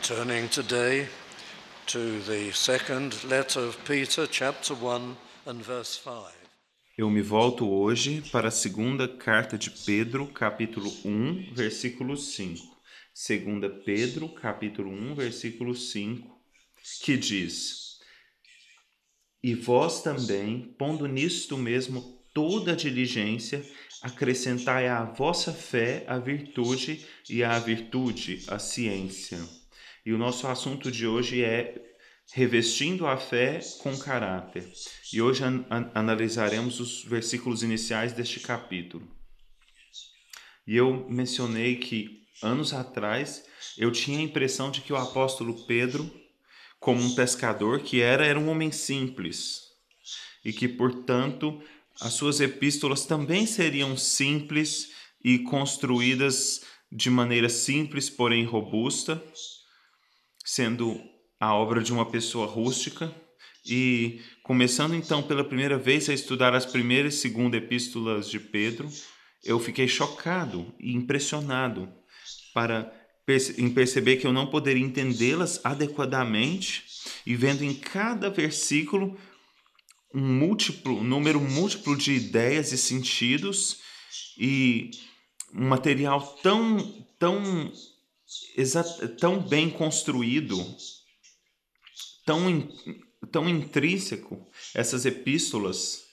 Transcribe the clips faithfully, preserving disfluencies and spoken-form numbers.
Turning today to the second letter of Peter, chapter one and verse five. Eu me volto hoje para a segunda carta de Pedro, capítulo um, versículo cinco. Segunda Pedro, capítulo um, versículo cinco, que diz: E vós também, pondo nisto mesmo toda a diligência, acrescentai à vossa fé a virtude, e à virtude a ciência. E o nosso assunto de hoje é revestindo a fé com caráter. E hoje an- an- analisaremos os versículos iniciais deste capítulo. E eu mencionei que anos atrás eu tinha a impressão de que o apóstolo Pedro, como um pescador que era, era um homem simples e que, portanto, as suas epístolas também seriam simples e construídas de maneira simples, porém robusta, sendo a obra de uma pessoa rústica. E começando então pela primeira vez a estudar as primeiras e segunda epístolas de Pedro, eu fiquei chocado e impressionado para perce- em perceber que eu não poderia entendê-las adequadamente, e vendo em cada versículo um múltiplo, um número múltiplo de ideias e sentidos, e um material tão tão exa- tão bem construído, tão in- tão intrínseco, essas epístolas.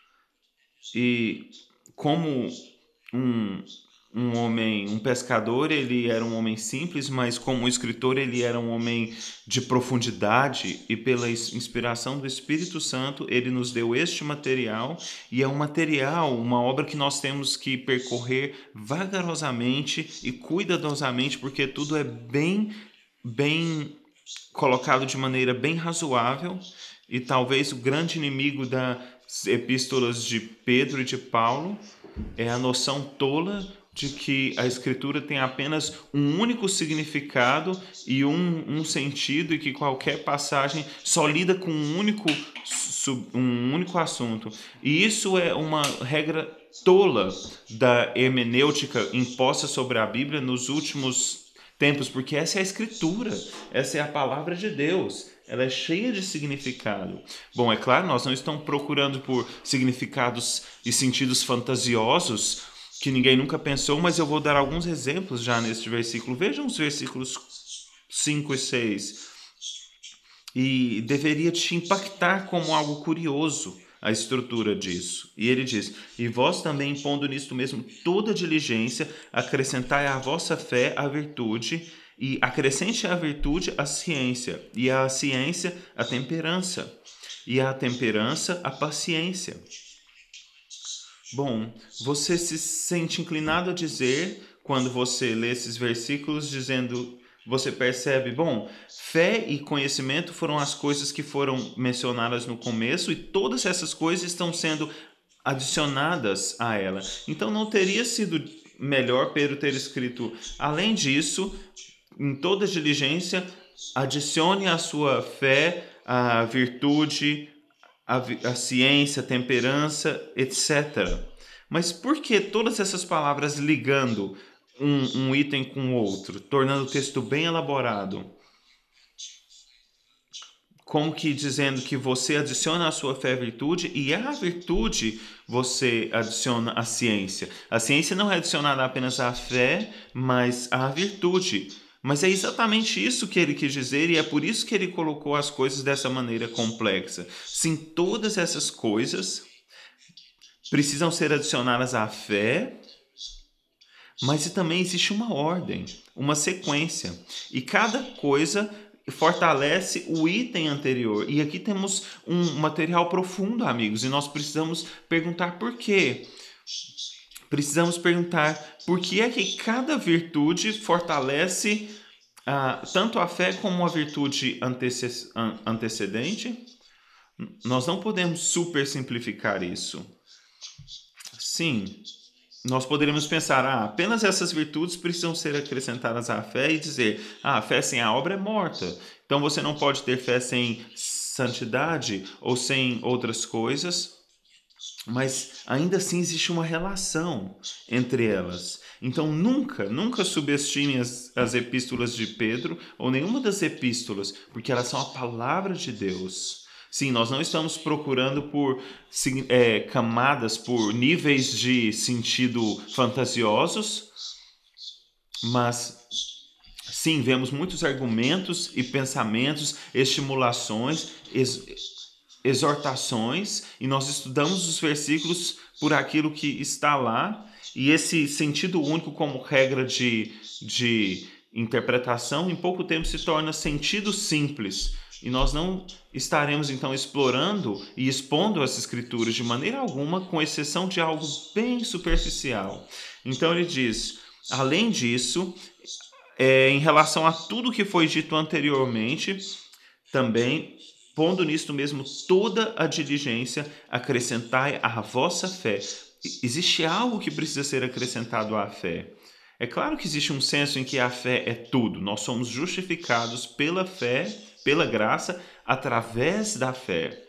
E como um, um homem, um pescador, ele era um homem simples, mas como escritor ele era um homem de profundidade, e pela ins- inspiração do Espírito Santo ele nos deu este material, e é um material, uma obra que nós temos que percorrer vagarosamente e cuidadosamente, porque tudo é bem, bem colocado de maneira bem razoável. E talvez o grande inimigo das epístolas de Pedro e de Paulo é a noção tola de que a escritura tem apenas um único significado e um, um sentido, e que qualquer passagem só lida com um único, sub- um único assunto. E isso é uma regra tola da hermenêutica imposta sobre a Bíblia nos últimos tempos, porque essa é a escritura, essa é a palavra de Deus. Ela é cheia de significado. Bom, é claro, nós não estamos procurando por significados e sentidos fantasiosos que ninguém nunca pensou, mas eu vou dar alguns exemplos já neste versículo. Vejam os versículos cinco e seis. E deveria te impactar como algo curioso a estrutura disso. E ele diz: E vós também, pondo nisto mesmo toda diligência, acrescentai à vossa fé a virtude, e acrescente à virtude a ciência, e à ciência a temperança, e à temperança a paciência. Bom, você se sente inclinado a dizer, quando você lê esses versículos, dizendo, você percebe, bom, fé e conhecimento foram as coisas que foram mencionadas no começo, e todas essas coisas estão sendo adicionadas a ela. Então não teria sido melhor Pedro ter escrito: além disso, em toda diligência, adicione à sua fé a virtude, a, vi- a ciência, a temperança, etcétera. Mas por que todas essas palavras ligando um, um item com o outro, tornando o texto bem elaborado? Como que dizendo que você adiciona à sua fé a virtude, e à virtude você adiciona a ciência. A ciência não é adicionada apenas à fé, mas à virtude. Mas é exatamente isso que ele quis dizer, e é por isso que ele colocou as coisas dessa maneira complexa. Sim, todas essas coisas precisam ser adicionadas à fé, mas também existe uma ordem, uma sequência. E cada coisa fortalece o item anterior. E aqui temos um material profundo, amigos, e nós precisamos perguntar por quê. Precisamos perguntar por que é que cada virtude fortalece ah, tanto a fé como a virtude antece- an- antecedente. Nós não podemos super simplificar isso. Sim, nós poderíamos pensar, ah, apenas essas virtudes precisam ser acrescentadas à fé, e dizer, ah, a fé sem a obra é morta. Então você não pode ter fé sem santidade ou sem outras coisas, mas ainda assim existe uma relação entre elas. Então nunca, nunca subestime as, as epístolas de Pedro ou nenhuma das epístolas, porque elas são a palavra de Deus. Sim, nós não estamos procurando por é, camadas, por níveis de sentido fantasiosos, mas sim, vemos muitos argumentos e pensamentos, estimulações, ex, exortações, e nós estudamos os versículos por aquilo que está lá, e esse sentido único como regra de, de interpretação, em pouco tempo se torna sentido simples, e nós não estaremos então explorando e expondo as escrituras de maneira alguma, com exceção de algo bem superficial. Então ele diz, além disso, é, em relação a tudo que foi dito anteriormente, também, pondo nisto mesmo toda a diligência, acrescentai à vossa fé. Existe algo que precisa ser acrescentado à fé. É claro que existe um senso em que a fé é tudo. Nós somos justificados pela fé, pela graça, através da fé.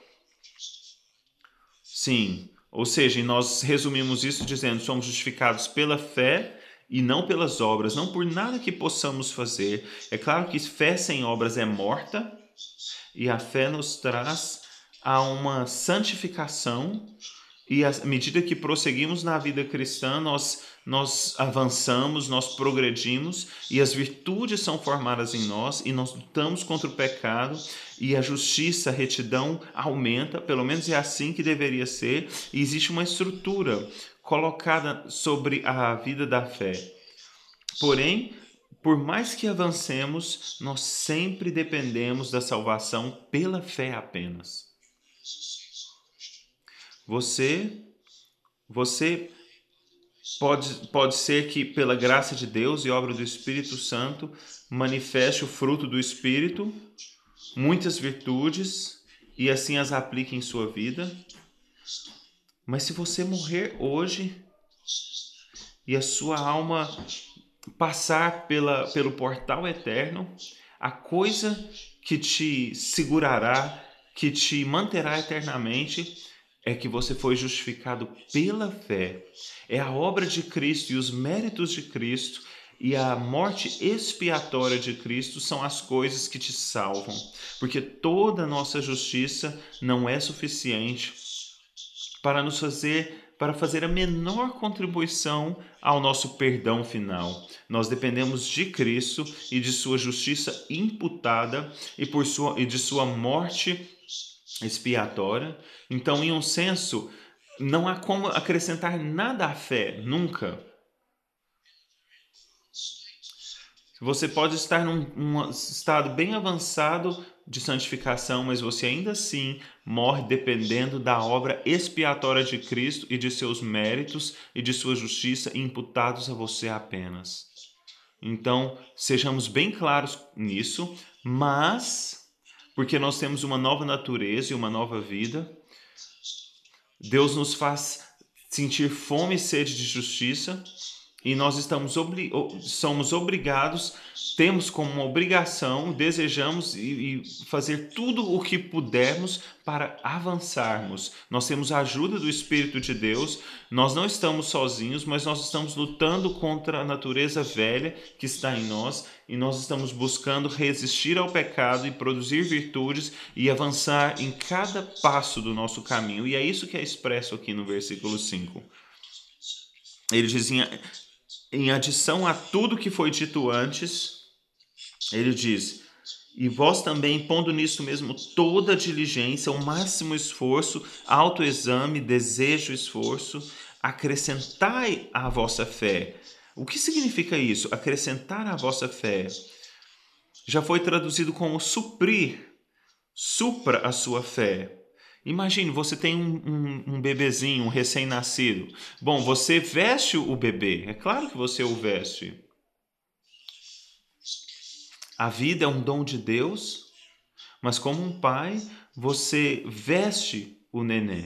Sim, ou seja, nós resumimos isso dizendo, somos justificados pela fé e não pelas obras, não por nada que possamos fazer. É claro que fé sem obras é morta, e a fé nos traz a uma santificação, e à medida que prosseguimos na vida cristã, nós, nós avançamos, nós progredimos, e as virtudes são formadas em nós, e nós lutamos contra o pecado, e a justiça, a retidão aumenta, pelo menos é assim que deveria ser, e existe uma estrutura colocada sobre a vida da fé. Porém, por mais que avancemos, nós sempre dependemos da salvação pela fé apenas. Você, você pode, pode ser que, pela graça de Deus e obra do Espírito Santo, manifeste o fruto do Espírito, muitas virtudes, e assim as aplique em sua vida. Mas se você morrer hoje e a sua alma passar pela, pelo portal eterno, a coisa que te segurará, que te manterá eternamente, é que você foi justificado pela fé. É a obra de Cristo e os méritos de Cristo e a morte expiatória de Cristo são as coisas que te salvam. Porque toda a nossa justiça não é suficiente para nos fazer, para fazer a menor contribuição ao nosso perdão final. Nós dependemos de Cristo e de sua justiça imputada e, por sua, e de sua morte expiatória. Então, em um senso, não há como acrescentar nada à fé, nunca. Você pode estar num, num estado bem avançado de santificação, mas você ainda assim morre dependendo da obra expiatória de Cristo e de seus méritos e de sua justiça imputados a você apenas. Então, sejamos bem claros nisso, mas, porque nós temos uma nova natureza e uma nova vida, Deus nos faz sentir fome e sede de justiça, e nós estamos obli- somos obrigados, temos como uma obrigação, desejamos e, e fazer tudo o que pudermos para avançarmos. Nós temos a ajuda do Espírito de Deus, nós não estamos sozinhos, mas nós estamos lutando contra a natureza velha que está em nós, e nós estamos buscando resistir ao pecado e produzir virtudes e avançar em cada passo do nosso caminho. E é isso que é expresso aqui no versículo cinco. Ele dizia, em adição a tudo que foi dito antes, ele diz, e vós também, pondo nisso mesmo toda a diligência, o máximo esforço, autoexame, desejo, esforço, acrescentai à vossa fé. O que significa isso? Acrescentar à vossa fé. Já foi traduzido como suprir, supra a sua fé. Imagine, você tem um, um, um bebezinho, um recém-nascido. Bom, você veste o bebê. É claro que você o veste. A vida é um dom de Deus, mas como um pai, você veste o nenê.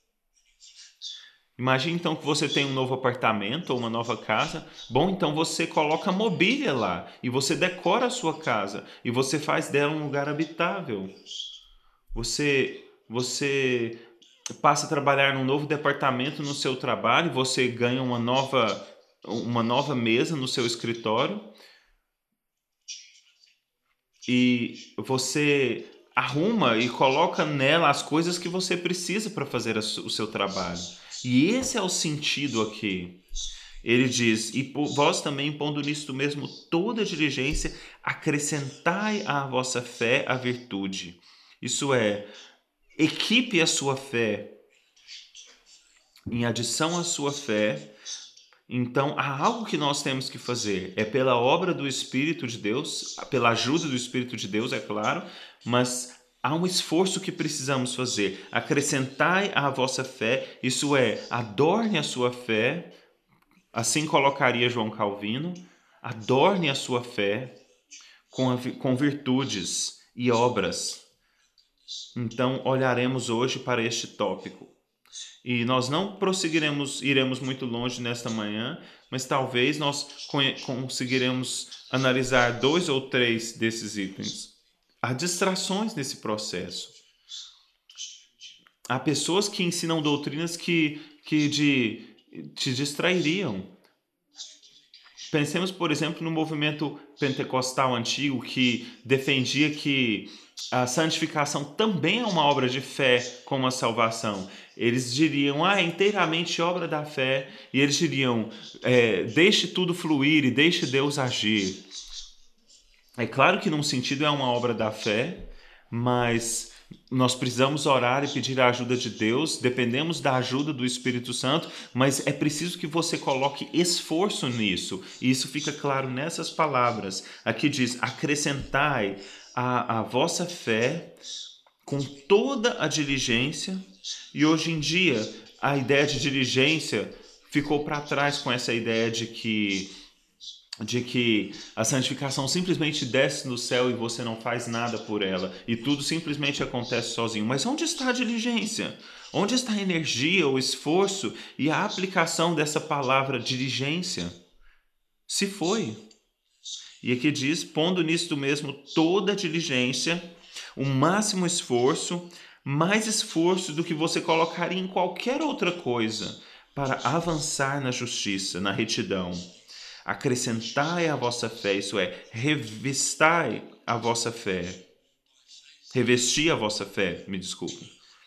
Imagine então que você tem um novo apartamento ou uma nova casa. Bom, então você coloca mobília lá e você decora a sua casa e você faz dela um lugar habitável. Você, você passa a trabalhar num novo departamento no seu trabalho, você ganha uma nova uma nova mesa no seu escritório e você arruma e coloca nela as coisas que você precisa para fazer o seu trabalho. E esse é o sentido aqui. Ele diz, e vós também, pondo nisto mesmo toda diligência, acrescentai à vossa fé a virtude. Isso é, equipe a sua fé. Em adição à sua fé, então há algo que nós temos que fazer. É pela obra do Espírito de Deus, pela ajuda do Espírito de Deus, é claro, mas há um esforço que precisamos fazer. Acrescentai à vossa fé, isso é, adorne a sua fé. Assim colocaria João Calvino, adorne a sua fé com, a, com virtudes e obras. Então, olharemos hoje para este tópico. E nós não prosseguiremos, iremos muito longe nesta manhã, mas talvez nós conseguiremos analisar dois ou três desses itens. Há distrações nesse processo. Há pessoas que ensinam doutrinas que, que de... te distrairiam. Pensemos, por exemplo, no movimento pentecostal antigo que defendia que a santificação também é uma obra de fé como a salvação. Eles diriam, ah, é inteiramente obra da fé, e eles diriam, é, deixe tudo fluir e deixe Deus agir. É claro que num sentido é uma obra da fé, mas nós precisamos orar e pedir a ajuda de Deus, dependemos da ajuda do Espírito Santo, mas é preciso que você coloque esforço nisso, e isso fica claro nessas palavras. Aqui diz, acrescentai a, a vossa fé com toda a diligência, e hoje em dia a ideia de diligência ficou para trás com essa ideia de que de que a santificação simplesmente desce no céu e você não faz nada por ela e tudo simplesmente acontece sozinho. Mas onde está a diligência? Onde está a energia, o esforço e a aplicação dessa palavra diligência? Se foi. E aqui diz, pondo nisto mesmo toda a diligência, o máximo esforço, mais esforço do que você colocaria em qualquer outra coisa para avançar na justiça, na retidão. Acrescentai a vossa fé, isso é, revestai a vossa fé. Revesti a vossa fé, me desculpe.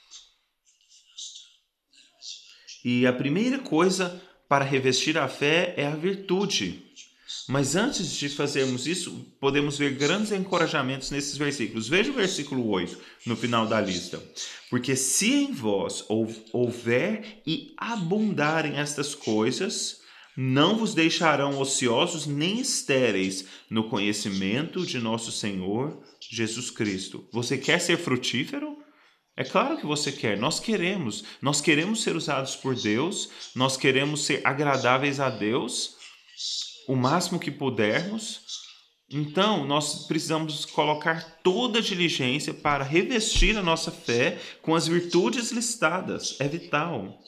E a primeira coisa para revestir a fé é a virtude. Mas antes de fazermos isso, podemos ver grandes encorajamentos nesses versículos. Veja o versículo oito, no final da lista. Porque se em vós houver e abundarem estas coisas, não vos deixarão ociosos nem estéreis no conhecimento de nosso Senhor Jesus Cristo. Você quer ser frutífero? É claro que você quer, nós queremos. Nós queremos ser usados por Deus, nós queremos ser agradáveis a Deus o máximo que pudermos. Então, nós precisamos colocar toda a diligência para revestir a nossa fé com as virtudes listadas. É vital.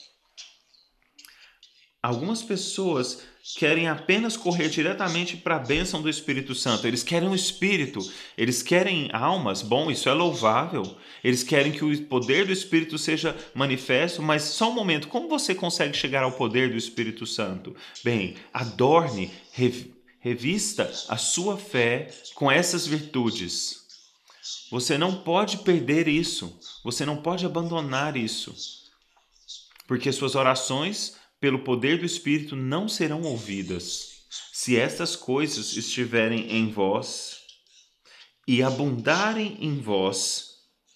Algumas pessoas querem apenas correr diretamente para a bênção do Espírito Santo. Eles querem o Espírito, eles querem almas. Bom, isso é louvável. Eles querem que o poder do Espírito seja manifesto, mas só um momento, como você consegue chegar ao poder do Espírito Santo? Bem, adorne, revista a sua fé com essas virtudes. Você não pode perder isso, você não pode abandonar isso, porque suas orações pelo poder do Espírito não serão ouvidas. Se estas coisas estiverem em vós e abundarem em vós,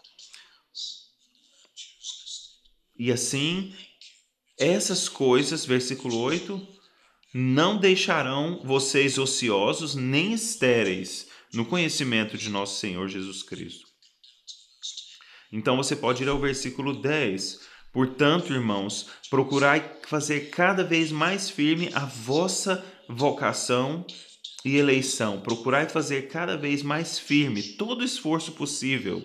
e assim, essas coisas, versículo oito, não deixarão vocês ociosos nem estéreis no conhecimento de nosso Senhor Jesus Cristo. Então você pode ir ao versículo dez. Portanto, irmãos, procurai fazer cada vez mais firme a vossa vocação e eleição. Procurai fazer cada vez mais firme todo o esforço possível.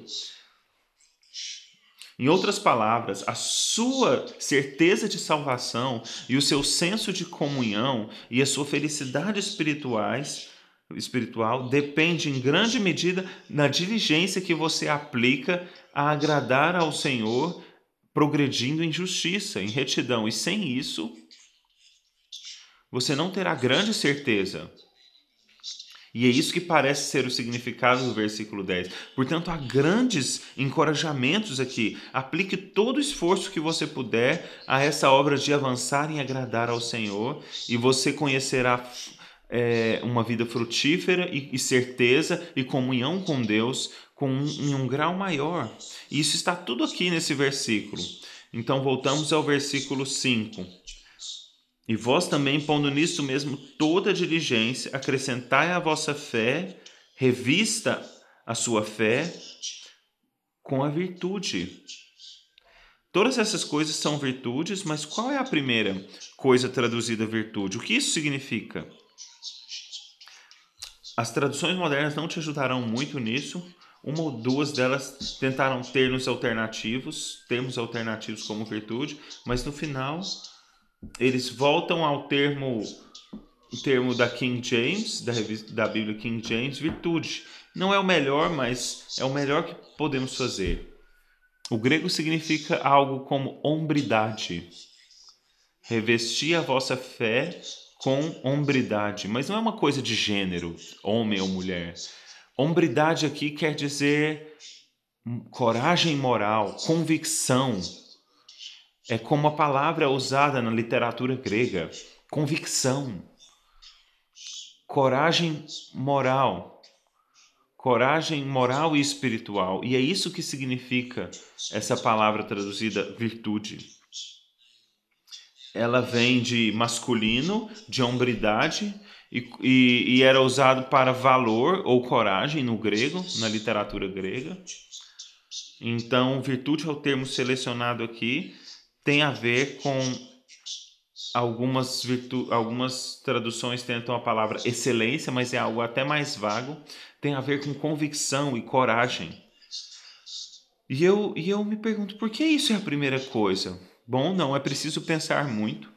Em outras palavras, a sua certeza de salvação e o seu senso de comunhão e a sua felicidade espirituais, espiritual depende em grande medida da diligência que você aplica a agradar ao Senhor, progredindo em justiça, em retidão. E sem isso, você não terá grande certeza. E é isso que parece ser o significado do versículo dez. Portanto, há grandes encorajamentos aqui. Aplique todo o esforço que você puder a essa obra de avançar em agradar ao Senhor, e você conhecerá é, uma vida frutífera e, e certeza e comunhão com Deus com um, em um grau maior. E isso está tudo aqui nesse versículo. Então, voltamos ao versículo cinco. E vós também, pondo nisto mesmo toda diligência, acrescentai à vossa fé, revista a sua fé com a virtude. Todas essas coisas são virtudes, mas qual é a primeira coisa traduzida virtude? O que isso significa? As traduções modernas não te ajudarão muito nisso. Uma ou duas delas tentaram termos alternativos, termos alternativos como virtude, mas no final eles voltam ao termo, o termo da King James, da, revista, da Bíblia King James, virtude. Não é o melhor, mas é o melhor que podemos fazer. O grego significa algo como hombridade. Revestir a vossa fé com hombridade. Mas não é uma coisa de gênero, homem ou mulher. Hombridade aqui quer dizer coragem moral, convicção. É como a palavra usada na literatura grega, convicção, coragem moral, coragem moral e espiritual. E é isso que significa essa palavra traduzida virtude. Ela vem de masculino, de hombridade, e, e, e era usado para valor ou coragem no grego, na literatura grega. Então, virtude é o termo selecionado aqui, tem a ver com algumas, virtu... algumas traduções tentam a palavra excelência, mas é algo até mais vago. Tem a ver com convicção e coragem. E eu, e eu me pergunto, por que isso é a primeira coisa? Bom, não é preciso pensar muito.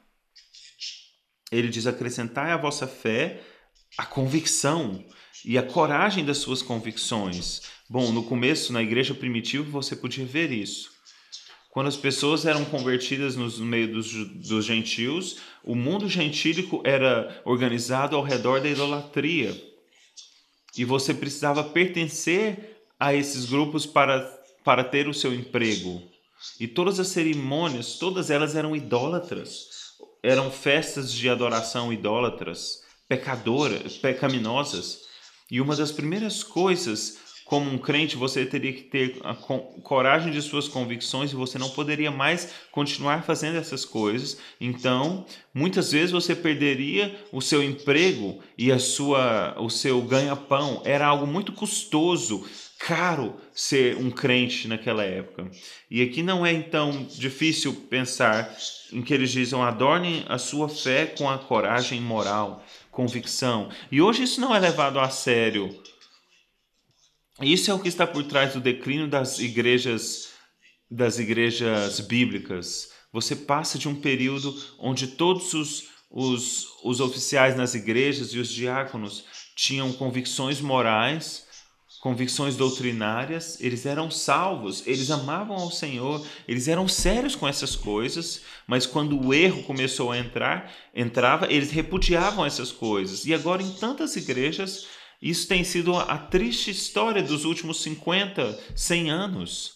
Ele diz, acrescentai à vossa fé a convicção e a coragem das suas convicções. Bom, no começo, na igreja primitiva, você podia ver isso. Quando as pessoas eram convertidas no meio dos, dos gentios, o mundo gentílico era organizado ao redor da idolatria. E você precisava pertencer a esses grupos para, para ter o seu emprego. E todas as cerimônias, todas elas eram idólatras. Eram festas de adoração idólatras, pecadoras, pecaminosas. E uma das primeiras coisas, como um crente, você teria que ter a coragem de suas convicções e você não poderia mais continuar fazendo essas coisas. Então, muitas vezes você perderia o seu emprego e a sua, o seu ganha-pão. Era algo muito custoso, caro ser um crente naquela época. E aqui não é então difícil pensar em que eles dizem adornem a sua fé com a coragem moral, convicção. E hoje isso não é levado a sério. Isso é o que está por trás do declínio das igrejas, das igrejas bíblicas. Você passa de um período onde todos os, os, os oficiais nas igrejas e os diáconos tinham convicções morais, convicções doutrinárias, eles eram salvos, eles amavam ao Senhor, eles eram sérios com essas coisas, mas quando o erro começou a entrar, entrava, eles repudiavam essas coisas. E agora em tantas igrejas, isso tem sido a triste história dos últimos cinquenta, cem anos.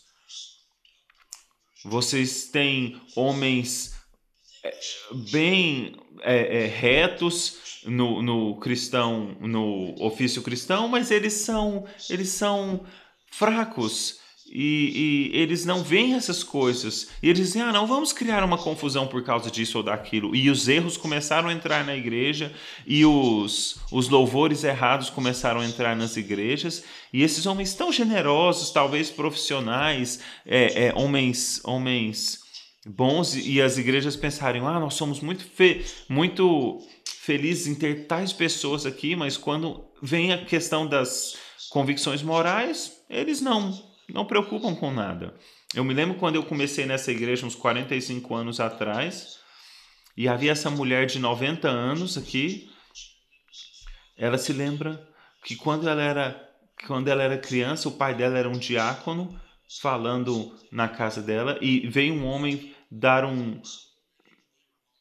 Vocês têm homens bem é, é, retos no, no cristão, no ofício cristão, mas eles são, eles são fracos e, e eles não veem essas coisas. E eles dizem, ah, não, vamos criar uma confusão por causa disso ou daquilo. E os erros começaram a entrar na igreja e os, os louvores errados começaram a entrar nas igrejas. E esses homens tão generosos, talvez profissionais, é, é, homens... homens bons, e as igrejas pensarem, ah, nós somos muito, fe muito felizes em ter tais pessoas aqui, mas quando vem a questão das convicções morais, eles não, não preocupam com nada. Eu me lembro quando eu comecei nessa igreja uns quarenta e cinco anos atrás, e havia essa mulher de noventa anos aqui, ela se lembra que quando ela era, quando ela era criança, o pai dela era um diácono, falando na casa dela, e veio um homem dar um,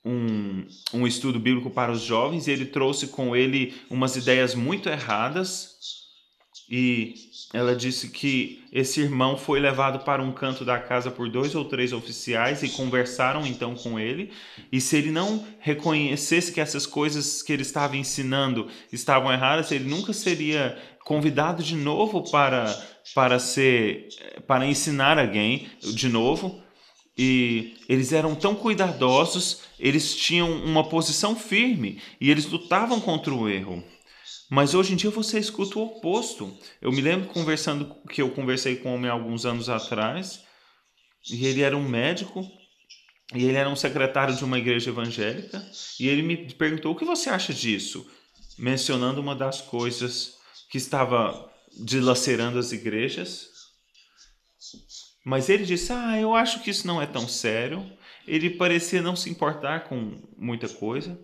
um, um estudo bíblico para os jovens e ele trouxe com ele umas ideias muito erradas. E ela disse que esse irmão foi levado para um canto da casa por dois ou três oficiais e conversaram então com ele. E se ele não reconhecesse que essas coisas que ele estava ensinando estavam erradas, ele nunca seria convidado de novo para, para, ser, para ensinar alguém de novo. E eles eram tão cuidadosos, eles tinham uma posição firme e eles lutavam contra o erro. Mas hoje em dia você escuta o oposto. Eu me lembro conversando que eu conversei com um homem alguns anos atrás, e ele era um médico, e ele era um secretário de uma igreja evangélica, e ele me perguntou: o que você acha disso? Mencionando uma das coisas que estava dilacerando as igrejas. Mas ele disse: ah, eu acho que isso não é tão sério. Ele parecia não se importar com muita coisa.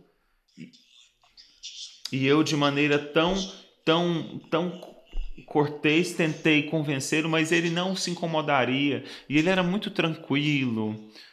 E eu, de maneira tão, tão, tão cortês, tentei convencê-lo, mas ele não se incomodaria. E ele era muito tranquilo.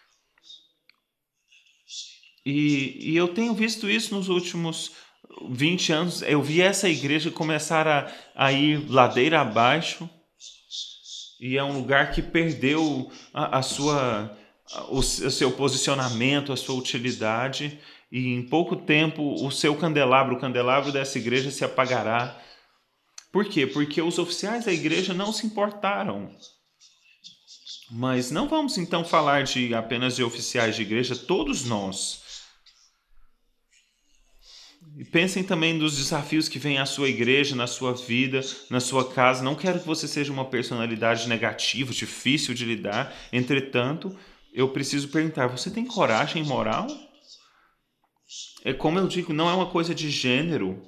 E, e eu tenho visto isso nos últimos vinte anos. Eu vi essa igreja começar a, a ir ladeira abaixo. E é um lugar que perdeu a, a sua, o, o seu posicionamento, a sua utilidade. E em pouco tempo o seu candelabro, o candelabro dessa igreja se apagará. Por quê? Porque os oficiais da igreja não se importaram. Mas não vamos então falar de apenas de oficiais de igreja, todos nós. E pensem também nos desafios que vêm à sua igreja, na sua vida, na sua casa. Não quero que você seja uma personalidade negativa, difícil de lidar. Entretanto, eu preciso perguntar: você tem coragem moral? É como eu digo, não é uma coisa de gênero.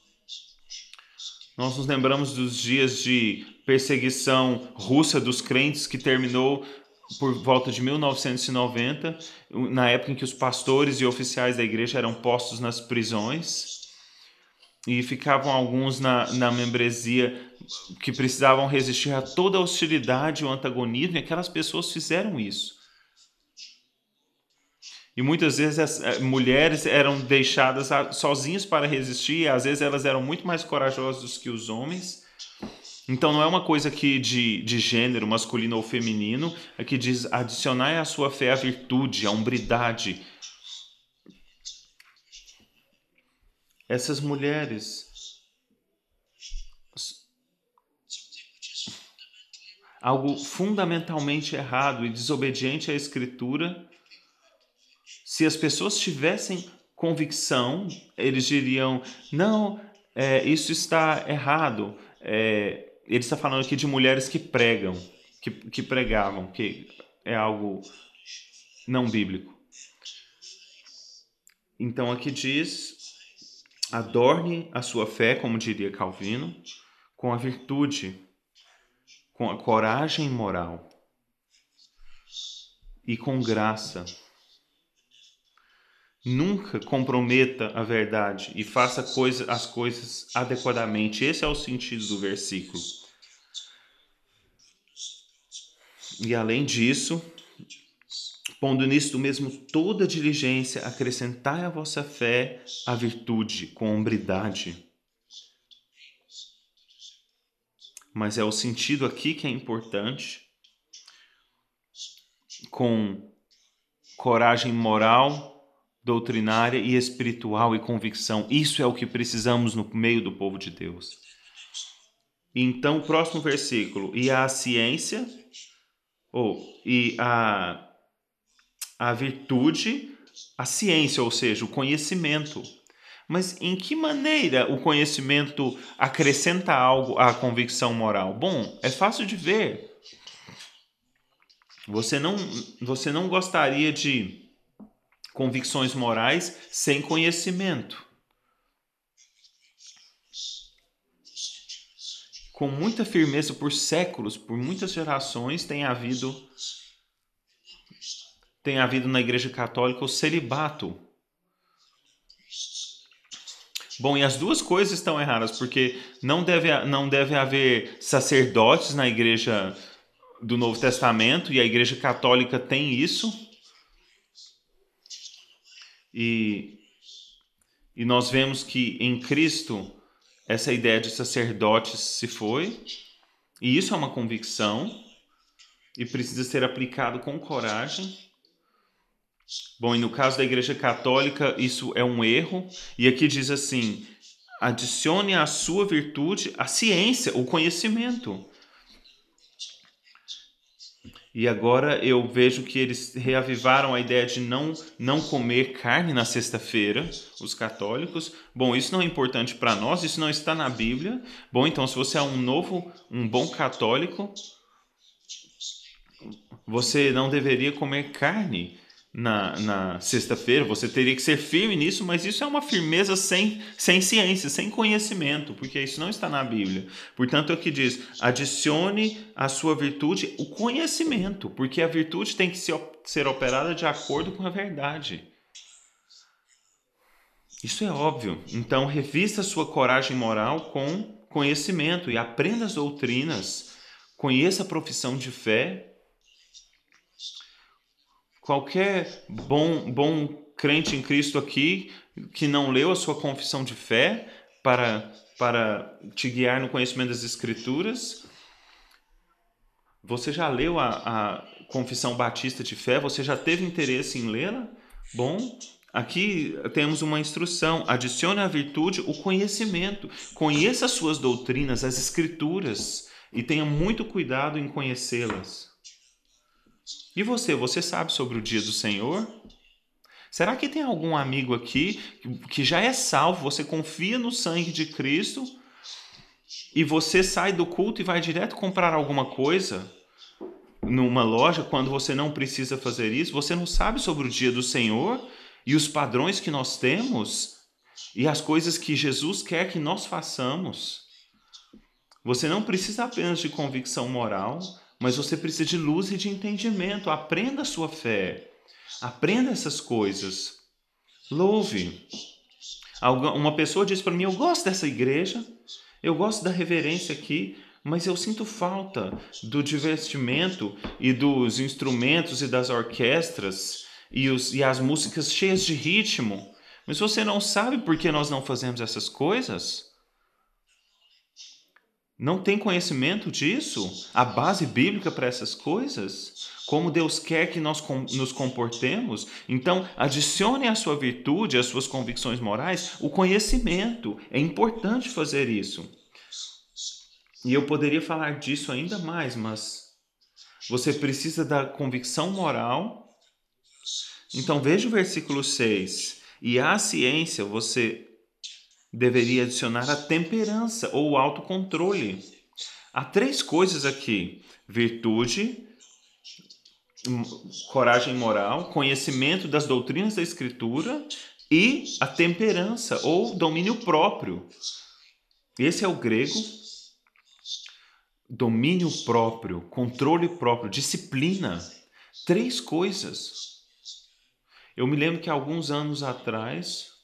Nós nos lembramos dos dias de perseguição russa dos crentes que terminou por volta de mil novecentos e noventa, na época em que os pastores e oficiais da igreja eram postos nas prisões e ficavam alguns na, na membresia que precisavam resistir a toda a hostilidade e o antagonismo, e aquelas pessoas fizeram isso. E muitas vezes as mulheres eram deixadas sozinhas para resistir, e às vezes elas eram muito mais corajosas que os homens. Então não é uma coisa aqui de, de gênero, masculino ou feminino. Aqui diz: adicionai à sua fé a virtude, a hombridade. Essas mulheres, algo fundamentalmente errado e desobediente à Escritura. Se as pessoas tivessem convicção, eles diriam: não, é, isso está errado. É, ele está falando aqui de mulheres que pregam, que, que pregavam, que é algo não bíblico. Então aqui diz: adorne a sua fé, como diria Calvino, com a virtude, com a coragem moral e com graça. Nunca comprometa a verdade e faça coisa, as coisas adequadamente. Esse é o sentido do versículo. E além disso, pondo nisto mesmo toda diligência, acrescentai à vossa fé a virtude com hombridade. Mas é o sentido aqui que é importante. Com coragem moral, doutrinária e espiritual e convicção. Isso é o que precisamos no meio do povo de Deus. Então, o próximo versículo: e a ciência, ou e a, a virtude, a ciência, ou seja, o conhecimento. Mas em que maneira o conhecimento acrescenta algo à convicção moral? Bom, é fácil de ver. Você não, você não gostaria de convicções morais sem conhecimento. Com muita firmeza, por séculos, por muitas gerações, tem havido, tem havido na Igreja Católica o celibato. Bom, e as duas coisas estão erradas, porque não deve, não deve haver sacerdotes na Igreja do Novo Testamento, e a Igreja Católica tem isso. E, e nós vemos que em Cristo essa ideia de sacerdotes se foi, e isso é uma convicção e precisa ser aplicado com coragem. Bom, e no caso da Igreja Católica isso é um erro, e aqui diz assim: adicione à sua virtude a ciência, o conhecimento. E agora eu vejo que eles reavivaram a ideia de não, não comer carne na sexta-feira, os católicos. Bom, isso não é importante para nós, isso não está na Bíblia. Bom, então se você é um novo, um bom católico, você não deveria comer carne na, na sexta-feira. Você teria que ser firme nisso, mas isso é uma firmeza sem, sem ciência, sem conhecimento, porque isso não está na Bíblia. Portanto, é o que diz: adicione à sua virtude o conhecimento, porque a virtude tem que ser, ser operada de acordo com a verdade. Isso é óbvio. Então, revista a sua coragem moral com conhecimento e aprenda as doutrinas, conheça a profissão de fé. Qualquer bom, bom crente em Cristo aqui que não leu a sua confissão de fé para, para te guiar no conhecimento das Escrituras, você já leu a, a Confissão Batista de Fé? Você já teve interesse em lê-la? Bom, aqui temos uma instrução: adicione à virtude o conhecimento. Conheça as suas doutrinas, as Escrituras, e tenha muito cuidado em conhecê-las. E você, você sabe sobre o dia do Senhor? Será que tem algum amigo aqui que já é salvo, você confia no sangue de Cristo e você sai do culto e vai direto comprar alguma coisa numa loja quando você não precisa fazer isso? Você não sabe sobre o dia do Senhor e os padrões que nós temos e as coisas que Jesus quer que nós façamos? Você não precisa apenas de convicção moral, mas você precisa de luz e de entendimento. Aprenda a sua fé. Aprenda essas coisas. Louve. Uma pessoa disse para mim: eu gosto dessa igreja, eu gosto da reverência aqui, mas eu sinto falta do divertimento e dos instrumentos e das orquestras e, os, e as músicas cheias de ritmo. Mas você não sabe por que nós não fazemos essas coisas? Não tem conhecimento disso? A base bíblica para essas coisas? Como Deus quer que nós nos comportemos? Então, adicione à sua virtude, às suas convicções morais, o conhecimento. É importante fazer isso. E eu poderia falar disso ainda mais, mas você precisa da convicção moral. Então, veja o versículo seis. E à ciência você deveria adicionar a temperança ou o autocontrole. Há três coisas aqui: virtude, coragem moral, conhecimento das doutrinas da Escritura e a temperança ou domínio próprio. Esse é o grego. Domínio próprio, controle próprio, disciplina. Três coisas. Eu me lembro que alguns anos atrás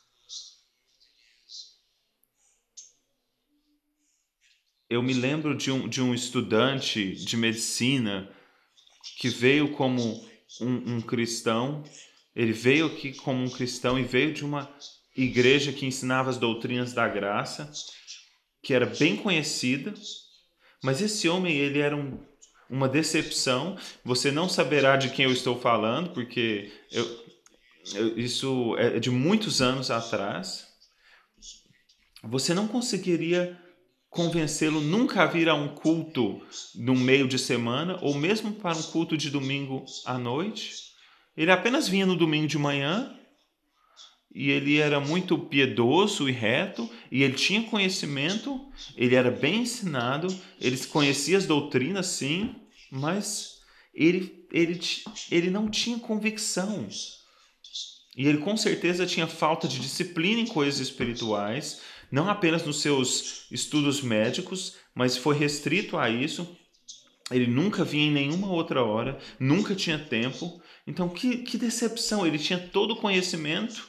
eu me lembro de um, de um estudante de medicina que veio como um, um cristão. Ele veio aqui como um cristão e veio de uma igreja que ensinava as doutrinas da graça, que era bem conhecida. Mas esse homem, ele era um, uma decepção. Você não saberá de quem eu estou falando, porque eu, eu, isso é de muitos anos atrás. Você não conseguiria convencê-lo nunca a vir a um culto no meio de semana, ou mesmo para um culto de domingo à noite. Ele apenas vinha no domingo de manhã, e ele era muito piedoso e reto, e ele tinha conhecimento, ele era bem ensinado, ele conhecia as doutrinas, sim, mas ele, ele, ele não tinha convicção. E ele com certeza tinha falta de disciplina em coisas espirituais, não apenas nos seus estudos médicos, mas foi restrito a isso. Ele nunca vinha em nenhuma outra hora, nunca tinha tempo. Então, que, que decepção! Ele tinha todo o conhecimento,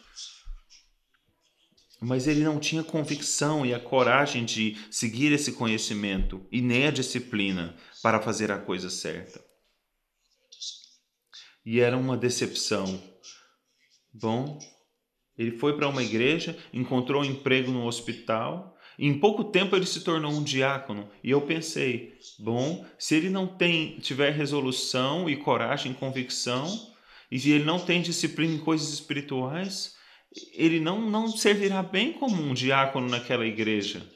mas ele não tinha convicção e a coragem de seguir esse conhecimento e nem a disciplina para fazer a coisa certa. E era uma decepção. Bom, Ele foi para uma igreja, encontrou um emprego no hospital, e em pouco tempo ele se tornou um diácono. E eu pensei, bom, se ele não tem, tiver resolução e coragem e convicção, e se ele não tem disciplina em coisas espirituais, ele não, não servirá bem como um diácono naquela igreja.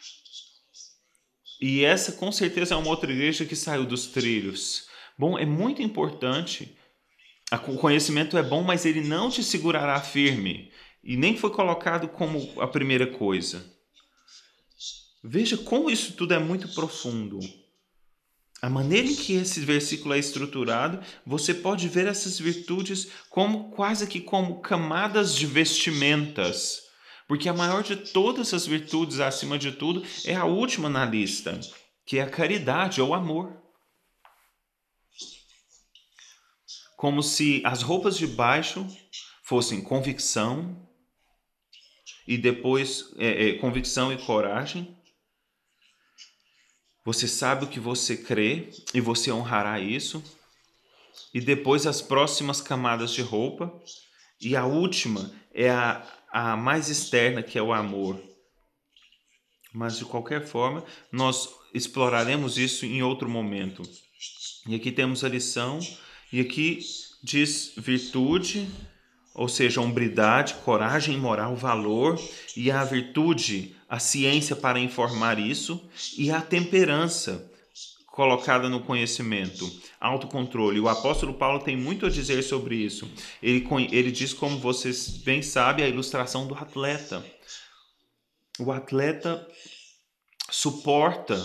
E essa com certeza é uma outra igreja que saiu dos trilhos. Bom, é muito importante. O conhecimento é bom, mas ele não te segurará firme. E nem foi colocado como a primeira coisa. Veja como isso tudo é muito profundo. A maneira em que esse versículo é estruturado, você pode ver essas virtudes como quase que como camadas de vestimentas. Porque a maior de todas as virtudes, acima de tudo, é a última na lista, que é a caridade ou o amor. Como se as roupas de baixo fossem convicção, e depois é, é, convicção e coragem. Você sabe o que você crê e você honrará isso. E depois as próximas camadas de roupa. E a última é a, a mais externa, que é o amor. Mas de qualquer forma, nós exploraremos isso em outro momento. E aqui temos a lição, e aqui diz virtude, ou seja, hombridade, coragem, moral, valor, e a virtude, a ciência para informar isso, e a temperança colocada no conhecimento, autocontrole. O apóstolo Paulo tem muito a dizer sobre isso. Ele, ele diz, como vocês bem sabem, a ilustração do atleta. O atleta suporta,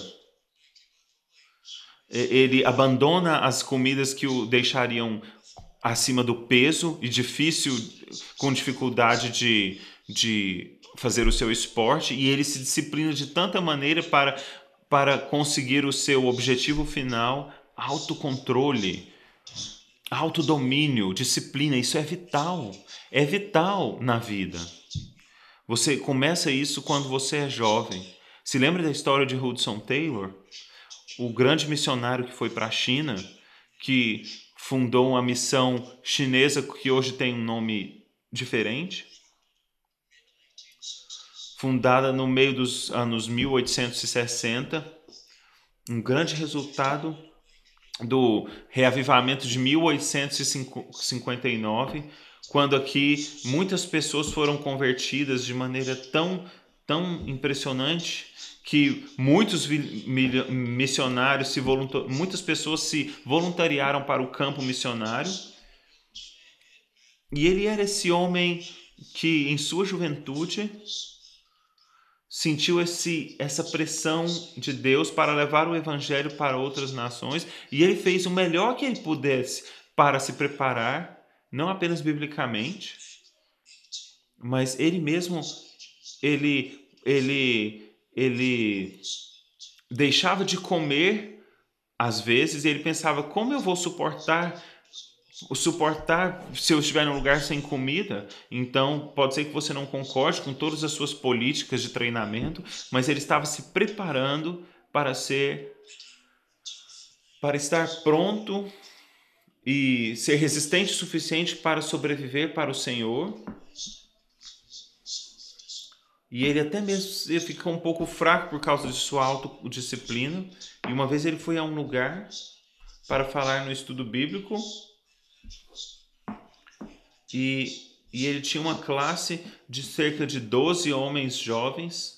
ele abandona as comidas que o deixariam acima do peso e difícil, com dificuldade de, de fazer o seu esporte, e ele se disciplina de tanta maneira para, para conseguir o seu objetivo final, autocontrole, autodomínio, disciplina. Isso é vital, é vital na vida. Você começa isso quando você é jovem. Se lembra da história de Hudson Taylor? O grande missionário que foi para a China, que fundou uma missão chinesa que hoje tem um nome diferente, fundada no meio dos anos mil oitocentos e sessenta, um grande resultado do reavivamento de mil oitocentos e cinquenta e nove, quando aqui muitas pessoas foram convertidas de maneira tão, tão impressionante que muitos missionários se voluntar... muitas pessoas se voluntariaram para o campo missionário. E ele era esse homem que, em sua juventude, sentiu esse, essa pressão de Deus para levar o evangelho para outras nações, e ele fez o melhor que ele pudesse para se preparar, não apenas biblicamente, mas ele mesmo, ele, ele, ele deixava de comer às vezes, e ele pensava, como eu vou suportar suportar se eu estiver num lugar sem comida? Então pode ser que você não concorde com todas as suas políticas de treinamento, mas ele estava se preparando para ser para estar pronto e ser resistente o suficiente para sobreviver para o Senhor. E ele até mesmo ficou um pouco fraco por causa de sua autodisciplina. E uma vez ele foi a um lugar para falar no estudo bíblico, E, e ele tinha uma classe de cerca de doze homens jovens,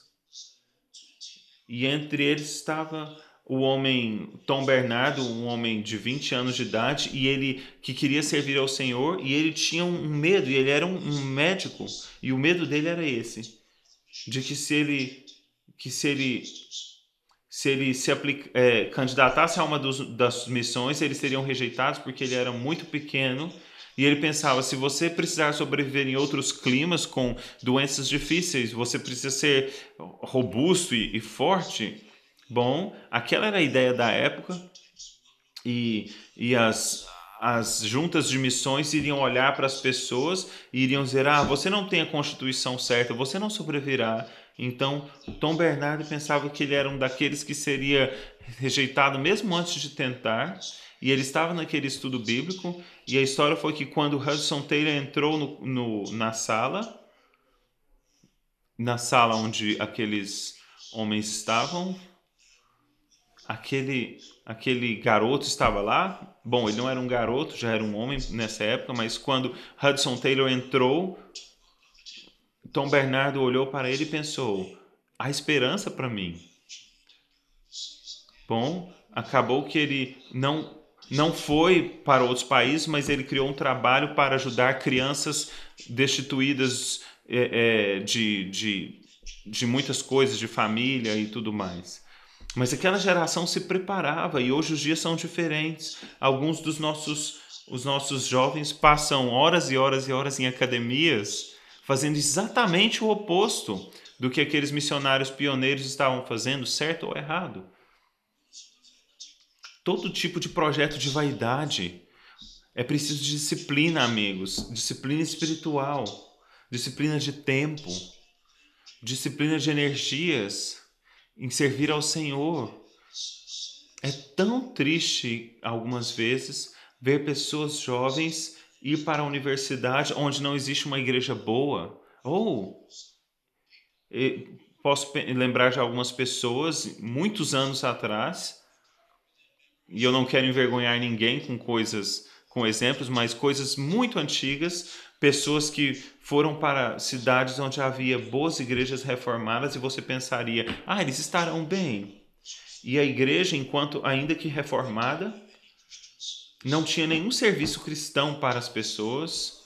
e entre eles estava o homem Tom Bernardo, um homem de vinte anos de idade, e ele que queria servir ao Senhor, e ele tinha um medo, e ele era um, um médico, e o medo dele era esse, de que se ele, que se ele, se ele se aplica, é, candidatasse a uma dos, das missões, eles seriam rejeitados porque ele era muito pequeno. E ele pensava, se você precisar sobreviver em outros climas com doenças difíceis, você precisa ser robusto e, e forte. Bom, aquela era a ideia da época, e, e as, as juntas de missões iriam olhar para as pessoas e iriam dizer, ah, você não tem a constituição certa, você não sobreviverá. Então, Tom Bernardo pensava que ele era um daqueles que seria rejeitado mesmo antes de tentar. E ele estava naquele estudo bíblico, e a história foi que quando Hudson Taylor entrou no, no, na sala, na sala onde aqueles homens estavam. Aquele, aquele garoto estava lá. Bom, ele não era um garoto, já era um homem nessa época, mas quando Hudson Taylor entrou, Tom Bernardo olhou para ele e pensou: há esperança para mim. Bom, acabou que ele não, não foi para outros países, mas ele criou um trabalho para ajudar crianças destituídas é, é, de, de, de muitas coisas, de família e tudo mais. Mas aquela geração se preparava e hoje os dias são diferentes. Alguns dos nossos, os nossos jovens passam horas e horas e horas em academias fazendo exatamente o oposto do que aqueles missionários pioneiros estavam fazendo, certo ou errado. Todo tipo de projeto de vaidade. É preciso disciplina, amigos. Disciplina espiritual. Disciplina de tempo. Disciplina de energias em servir ao Senhor. É tão triste, algumas vezes, ver pessoas jovens ir para a universidade onde não existe uma igreja boa. Ou posso lembrar de algumas pessoas, muitos anos atrás, e eu não quero envergonhar ninguém com coisas, com exemplos, mas coisas muito antigas, pessoas que foram para cidades onde havia boas igrejas reformadas e você pensaria, ah, eles estarão bem. E a igreja, enquanto ainda que reformada, não tinha nenhum serviço cristão para as pessoas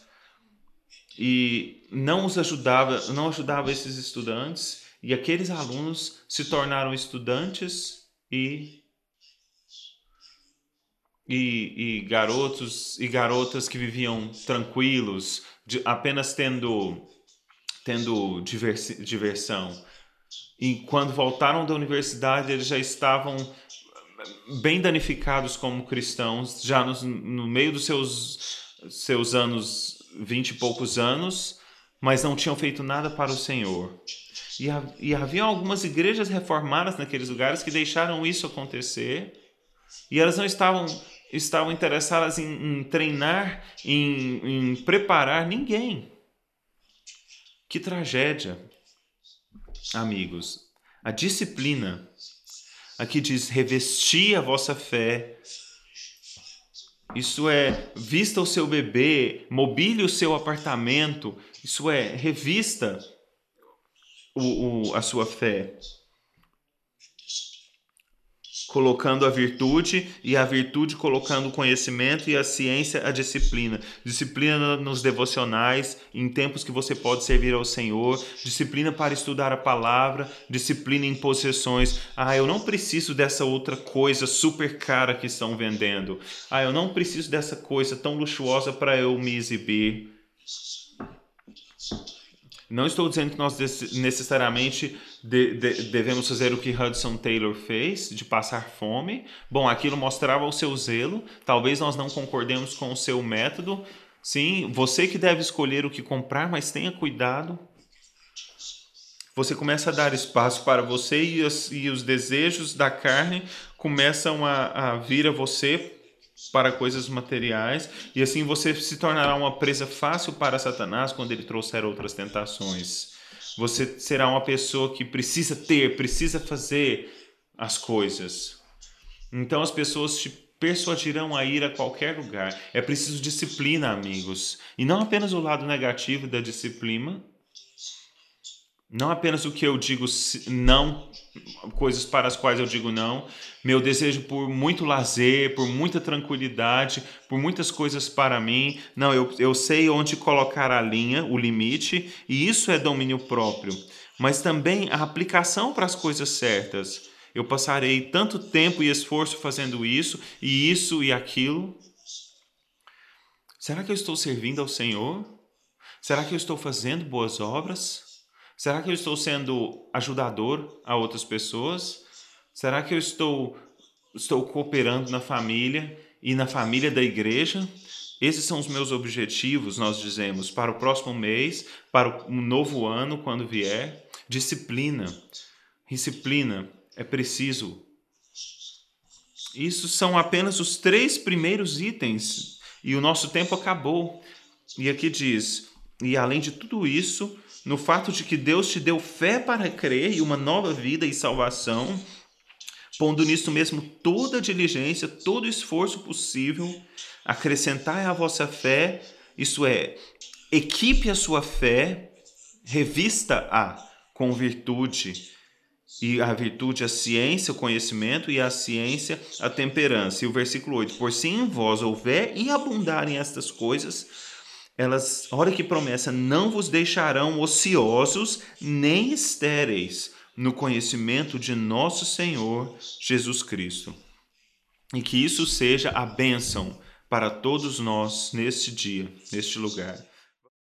e não os ajudava, não ajudava esses estudantes, e aqueles alunos se tornaram estudantes e E, e garotos e garotas que viviam tranquilos, de, apenas tendo, tendo diversi, diversão. E quando voltaram da universidade, eles já estavam bem danificados como cristãos, já nos, no meio dos seus, seus anos, vinte e poucos anos, mas não tinham feito nada para o Senhor. E, e havia algumas igrejas reformadas naqueles lugares que deixaram isso acontecer, e elas não estavam... estavam interessadas em, em treinar, em, em preparar ninguém. Que tragédia, amigos. A disciplina, aqui diz, revestir a vossa fé. Isso é, vista o seu bebê, mobile o seu apartamento. Isso é, revista o, o, a sua fé. Colocando a virtude, e a virtude colocando o conhecimento, e a ciência, a disciplina. Disciplina nos devocionais, em tempos que você pode servir ao Senhor. Disciplina para estudar a palavra. Disciplina em possessões. Ah, eu não preciso dessa outra coisa super cara que estão vendendo. Ah, eu não preciso dessa coisa tão luxuosa para eu me exibir. Não estou dizendo que nós necessariamente de, de, devemos fazer o que Hudson Taylor fez, de passar fome. Bom, aquilo mostrava o seu zelo. Talvez nós não concordemos com o seu método. Sim, você que deve escolher o que comprar, mas tenha cuidado. Você começa a dar espaço para você e os, e os desejos da carne começam a, a vir a você para coisas materiais, e assim você se tornará uma presa fácil para Satanás quando ele trouxer outras tentações. Você será uma pessoa que precisa ter, precisa fazer as coisas. Então as pessoas te persuadirão a ir a qualquer lugar. É preciso disciplina, amigos. E não apenas o lado negativo da disciplina, não apenas o que eu digo não, coisas para as quais eu digo não, meu desejo por muito lazer, por muita tranquilidade, por muitas coisas para mim. Não, eu, eu sei onde colocar a linha, o limite, e isso é domínio próprio. Mas também a aplicação para as coisas certas. Eu passarei tanto tempo e esforço fazendo isso, e isso e aquilo. Será que eu estou servindo ao Senhor? Será que eu estou fazendo boas obras? Será que eu estou sendo ajudador a outras pessoas? Será que eu estou, estou cooperando na família e na família da igreja? Esses são os meus objetivos, nós dizemos, para o próximo mês, para o novo ano, quando vier. Disciplina. Disciplina é preciso. Isso são apenas os três primeiros itens e o nosso tempo acabou. E aqui diz, e além de tudo isso, no fato de que Deus te deu fé para crer e uma nova vida e salvação, pondo nisso mesmo toda a diligência, todo o esforço possível, acrescentai à vossa fé, isto é, equipe a sua fé, revista-a com virtude, e a virtude a ciência, o conhecimento, e a ciência a temperança. E o versículo oito, por se em vós houver e abundarem estas coisas, elas, olha que promessa, não vos deixarão ociosos nem estéreis no conhecimento de nosso Senhor Jesus Cristo. E que isso seja a bênção para todos nós neste dia, neste lugar.